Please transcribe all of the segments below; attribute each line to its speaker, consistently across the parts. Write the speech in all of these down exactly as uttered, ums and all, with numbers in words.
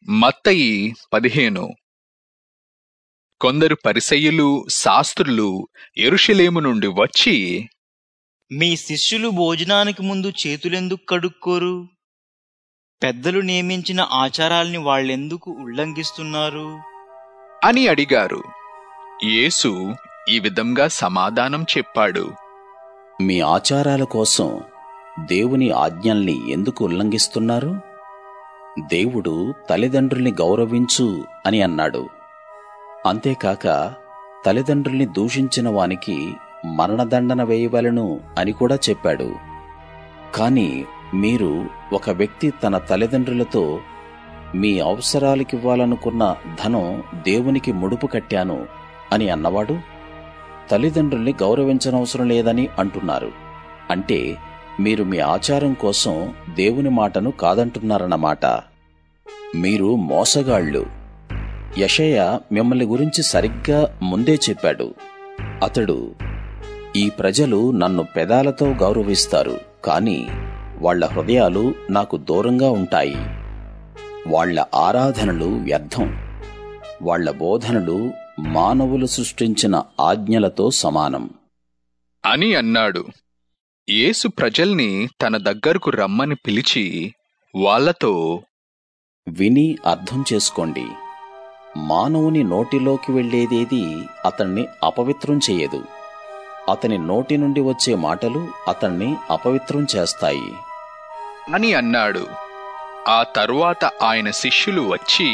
Speaker 1: మత్తయి పదిహేను. కొందరు పరిసయ్యులు శాస్త్రులు యెరూషలేము నుండి వచ్చి,
Speaker 2: మీ శిష్యులు భోజనానికి ముందు చేతులెందుకు కడుక్కోరు? పెద్దలు నియమించిన ఆచారాల్ని వాళ్ళెందుకు ఉల్లంఘిస్తున్నారు
Speaker 1: అని అడిగారు. యేసు ఈ విధంగా సమాధానం చెప్పాడు.
Speaker 3: మీ ఆచారాల కోసం దేవుని ఆజ్ఞల్ని ఎందుకు ఉల్లంఘిస్తున్నారు? దేవుడు తల్లిదండ్రుల్ని గౌరవించు అని అన్నాడు. అంతేకాక తల్లిదండ్రుల్ని దూషించిన వానికి మరణదండన వేయవలెను అని కూడా చెప్పాడు. కాని మీరు ఒక వ్యక్తి తన తల్లిదండ్రులతో, మీ అవసరాలకివ్వాలనుకున్న ధనం దేవునికి ముడుపు కట్టాను అని అన్నవాడు తల్లిదండ్రుల్ని గౌరవించనవసరం లేదని అంటున్నారు. అంటే మీరు మీ ఆచారం కోసం దేవుని మాటను కాదంటున్నారన్నమాట. మీరు మోసగాళ్ళు. యెషయా మిమ్మల్ని గురించి సరిగ్గా ముందే చెప్పాడు. అతడు, ఈ ప్రజలు నన్ను పెదాలతో గౌరవిస్తారు, కాని వాళ్ల హృదయాలు నాకు దూరంగా ఉంటాయి. వాళ్ల ఆరాధనలు వ్యర్థం. వాళ్ల బోధనలు మానవులు సృష్టించిన ఆజ్ఞలతో సమానం
Speaker 1: అని అన్నాడు. యేసు ప్రజల్ని తన దగ్గరకు రమ్మని పిలిచి వాళ్లతో,
Speaker 3: విని అర్థం చేసుకోండి. మానవుని నోటిలోకి వెళ్లేదేది అతన్ని అపవిత్రం చెయ్యదు. అతని నోటి నుండి వచ్చే మాటలు అతన్ని అపవిత్రం చేస్తాయి
Speaker 1: అని అన్నాడు. ఆ తరువాత ఆయన శిష్యులు వచ్చి,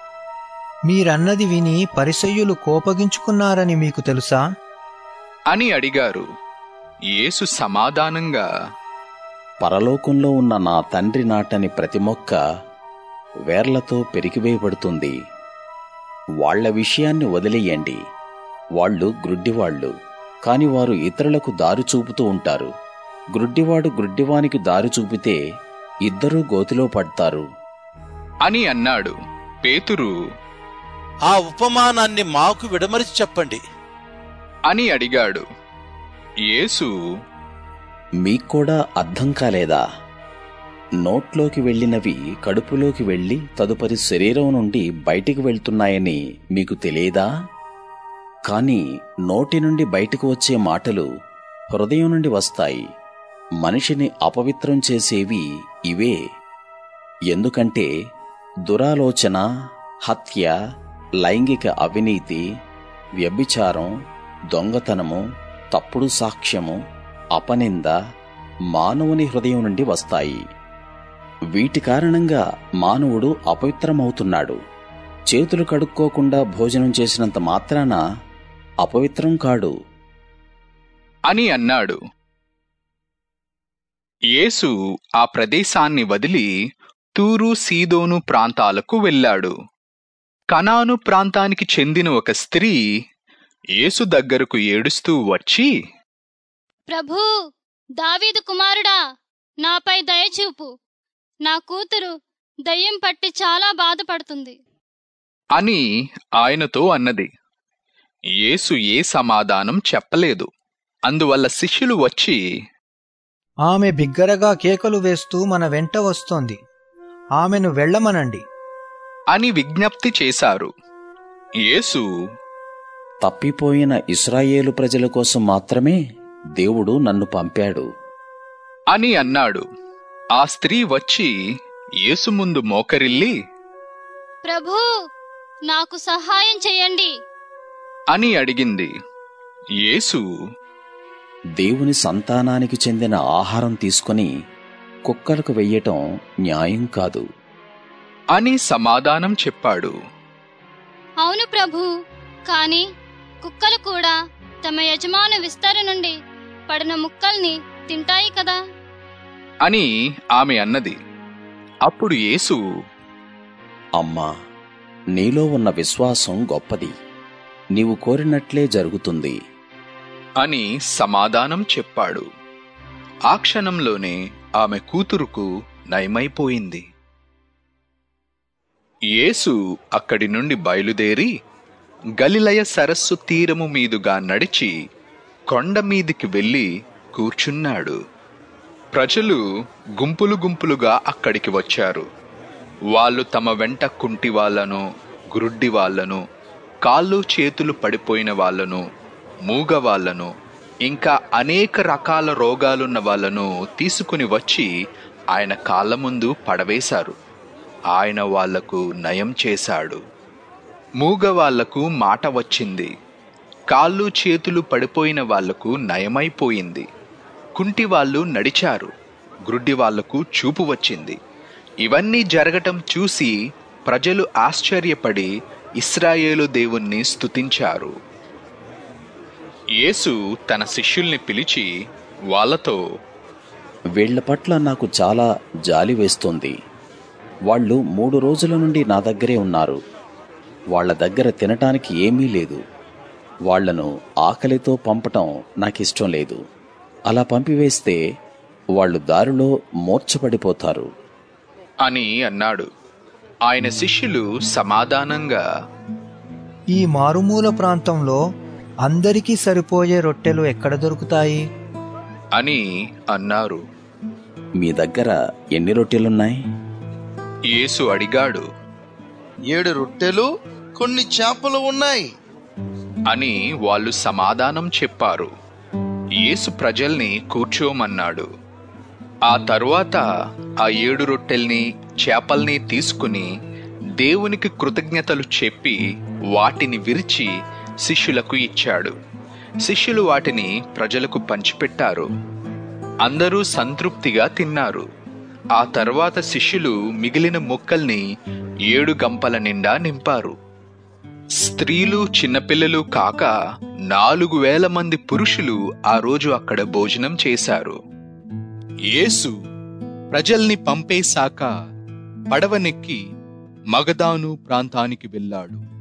Speaker 4: మీరన్నది విని పరిసయ్యులు కోపగించుకున్నారని మీకు తెలుసా
Speaker 1: అని అడిగారు. యేసు సమాధానంగా,
Speaker 3: పరలోకంలో ఉన్న నా తండ్రి నాటని ప్రతి మొక్క వేర్లతో పెరికివేయబడుతుంది. వాళ్ల విషయాన్ని వదిలేయండి. వాళ్ళు గ్రుడ్డివాళ్లు, కాని వారు ఇతరులకు దారి చూపుతూ ఉంటారు. గ్రుడ్డివాడు గ్రుడ్డివానికి దారి చూపితే ఇద్దరూ గోతిలో పడతారు
Speaker 1: అని అన్నాడు. పేతురు,
Speaker 5: ఆ ఉపమానాన్ని మాకు విడమరిచి చెప్పండి
Speaker 1: అని అడిగాడు. యేసు,
Speaker 3: మీక్కూడా అర్థం కాలేదా? నోట్లోకి వెళ్ళినవి కడుపులోకి వెళ్లి తదుపరి శరీరం నుండి బయటికి వెళ్తున్నాయని మీకు తెలియదా? కాని నోటి నుండి బయటకు వచ్చే మాటలు హృదయం నుండి వస్తాయి. మనిషిని అపవిత్రం చేసేవి ఇవే. ఎందుకంటే దురాలోచన, హత్య, లైంగిక అవినీతి, వ్యభిచారం, దొంగతనము, తప్పుడు సాక్ష్యము, అపనింద మానవుని హృదయం నుండి వస్తాయి. వీటి కారణంగా మానవుడు అపవిత్రమవుతున్నాడు. చేతులు కడుక్కోకుండా భోజనం చేసినంత మాత్రాన అపవిత్రం కాడు
Speaker 1: అని అన్నాడు. యేసు ఆ ప్రదేశాన్ని వదిలి తూరు సీదోను ప్రాంతాలకు వెళ్ళాడు. కనాను ప్రాంతానికి చెందిన ఒక స్త్రీ యేసు దగ్గరకు ఏడుస్తూ వచ్చి,
Speaker 6: ప్రభూ, దావీదు కుమారుడా, నాపై దయచూపు. నా కూతురు దయ్యం పట్టి చాలా బాధపడుతుంది
Speaker 1: అని ఆయనతో అన్నది. యేసు ఏ సమాధానం చెప్పలేదు. అందువల్ల శిష్యులు వచ్చి,
Speaker 4: ఆమె బిగ్గరగా కేకలు వేస్తూ మన వెంట వస్తోంది, ఆమెను వెళ్ళమనండి
Speaker 1: అని విజ్ఞప్తి చేశారు. యేసు,
Speaker 3: తప్పిపోయిన ఇశ్రాయేలు ప్రజల కోసం మాత్రమే దేవుడు నన్ను పంపాడు
Speaker 1: అని అన్నాడు. ఆ స్త్రీ వచ్చి యేసు ముందు మోకరిల్లి,
Speaker 6: ప్రభూ, నాకు సహాయం చెయ్యండి
Speaker 1: అని అడిగింది. యేసు,
Speaker 3: దేవుని సంతానానికి చెందిన ఆహారం తీసుకుని కుక్కలకు వెయ్యటం న్యాయం కాదు
Speaker 1: అని సమాధానం చెప్పాడు.
Speaker 6: అవును ప్రభూ, కాని కుక్కలు కూడా తమ యజమాను విస్తర నుండి పడిన ముక్కల్ని తింటాయి కదా
Speaker 1: అని ఆమె అన్నది. అప్పుడు యేసు,
Speaker 3: అమ్మా, నీలో ఉన్న విశ్వాసం గొప్పది. నీవు కోరినట్లే జరుగుతుంది
Speaker 1: అని సమాధానం చెప్పాడు. ఆ క్షణంలోనే ఆమె కూతురుకు నయమైపోయింది. యేసు అక్కడి నుండి బయలుదేరి గలిలయ సరస్సు తీరము మీదుగా నడిచి కొండ మీదికి వెళ్ళి కూర్చున్నాడు. ప్రజలు గుంపులు గుంపులుగా అక్కడికి వచ్చారు. వాళ్ళు తమ వెంట కుంటి వాళ్ళను, గ్రుడ్డి వాళ్ళను, కాళ్ళు చేతులు పడిపోయిన వాళ్ళను, మూగ వాళ్ళను, ఇంకా అనేక రకాల రోగాలున్న వాళ్ళను తీసుకుని వచ్చి ఆయన కాళ్ళ ముందు పడవేశారు. ఆయన వాళ్లకు నయం చేశాడు. మూగ వాళ్లకు మాట వచ్చింది. కాళ్ళు చేతులు పడిపోయిన వాళ్లకు నయమైపోయింది. కుంటి వాళ్ళు నడిచారు. గ్రుడ్డి వాళ్లకు చూపు వచ్చింది. ఇవన్నీ జరగటం చూసి ప్రజలు ఆశ్చర్యపడి ఇశ్రాయేలు దేవుణ్ణి స్తుతించారు. యేసు తన శిష్యుల్ని పిలిచి వాళ్ళతో,
Speaker 3: వీళ్ల పట్ల నాకు చాలా జాలి వేస్తోంది. వాళ్ళు మూడు రోజుల నుండి నా దగ్గరే ఉన్నారు. వాళ్ల దగ్గర తినటానికి ఏమీ లేదు. వాళ్లను ఆకలితో పంపటం నాకిష్టం లేదు. అలా పంపివేస్తే వాళ్ళు దారిలో మూర్ఛపడిపోతారు
Speaker 1: అని అన్నాడు. ఆయన శిష్యులు సమాధానంగా,
Speaker 4: ఈ మారుమూల ప్రాంతంలో అందరికీ సరిపోయే రొట్టెలు ఎక్కడ దొరుకుతాయి
Speaker 1: అని అన్నారు.
Speaker 3: మీ దగ్గర ఎన్ని రొట్టెలున్నాయి?
Speaker 1: యేసు అడిగాడు.
Speaker 7: ఏడు రొట్టెలు, కొన్ని చేపలు ఉన్నాయి
Speaker 1: అని వాళ్ళు సమాధానం చెప్పారు. యేసు ప్రజల్ని కూర్చోమన్నాడు. ఆ తరువాత ఆ ఏడు రొట్టెల్ని, చేపల్ని తీసుకుని దేవునికి కృతజ్ఞతలు చెప్పి వాటిని విరిచి శిష్యులకు ఇచ్చాడు. శిష్యులు వాటిని ప్రజలకు పంచిపెట్టారు. అందరూ సంతృప్తిగా తిన్నారు. ఆ తర్వాత శిష్యులు మిగిలిన ముక్కల్ని ఏడు గంపల నిండా నింపారు. స్త్రీలు, చిన్నపిల్లలు కాక నాలుగు వేల మంది పురుషులు ఆ రోజు అక్కడ భోజనం చేశారు. యేసు ప్రజల్ని పంపేశాక పడవనెక్కి మగదాను ప్రాంతానికి వెళ్ళాడు.